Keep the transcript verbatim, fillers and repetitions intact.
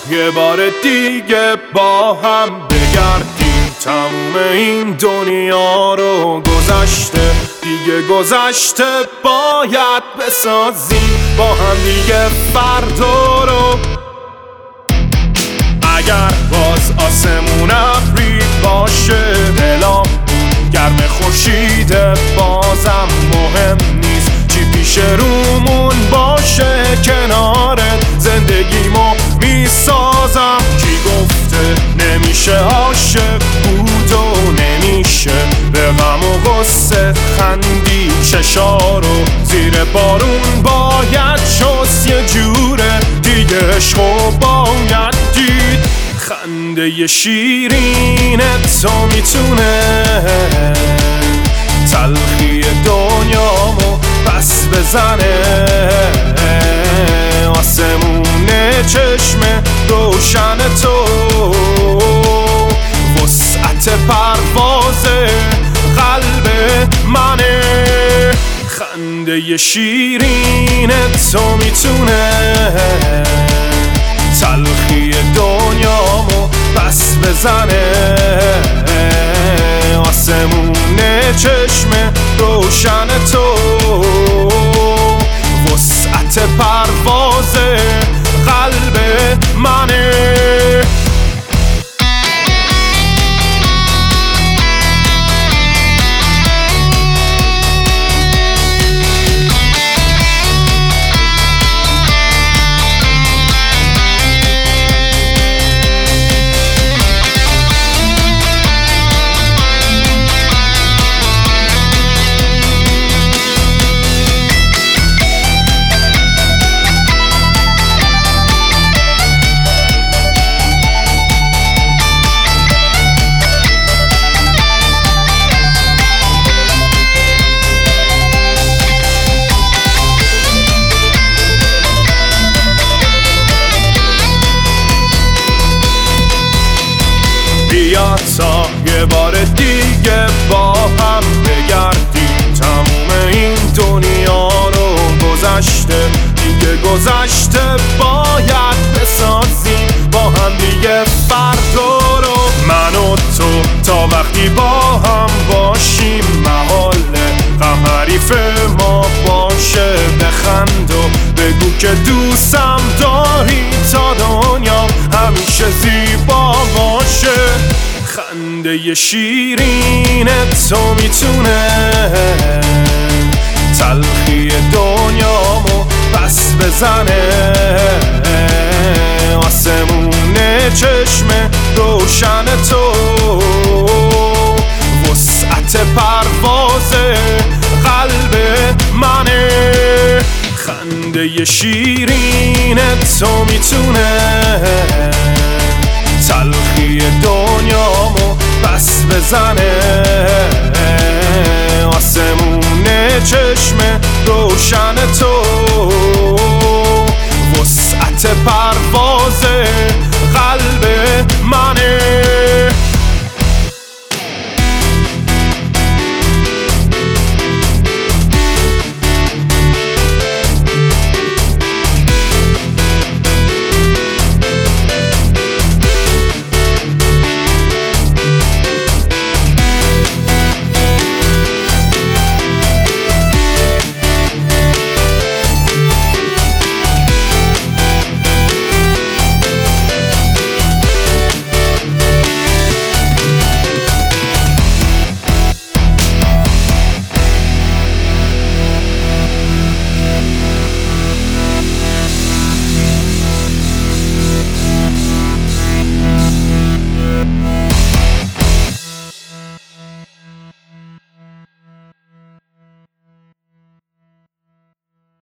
یه بار دیگه با هم بگردیم تموم این دنیا رو. گذشته دیگه گذشته باید بسازیم با هم دیگه فردا رو. اگر باز آسمون ابری باشه دلم گرم خورشید بازم مهم نیست چی پیش رومون باشه کنارت زندگیمو میسازم. کی گفته نمیشه عاشق بود و نمیشه به غم و غصه خندی چشارو زیر بارون باید شست یه جوره دیگه عشقو باید دید. خنده شیرین تو میتونه تلخی دنیامو پس بزنه. آسمون چشم روشن تو وسعت پرواز قلب منه. خنده شیرین تو میتونه تلخی دنیامو پس بزنه. آسمون چشم روشن تو وسعت پرواز قلب منه. بیا تا یه بار دیگه با هم بگردیم تموم این دنیا رو. گذشته دیگه گذشته باید بسازیم با هم دیگه فردا رو. من و تو تا وقتی با هم باشیم محال غم حریف ما باشه. بخند و بگو که دوستم داری تا دنیا همیشه زیبا باشه. خنده شیرین تو میتونه تلخی دنیامو پس بزنه. آسمون چشم روشن تو وسعت پرواز قلب منه. خنده شیرین تو میتونه تلخی دنیامو پس بزنه. آسمون چشم روشن تو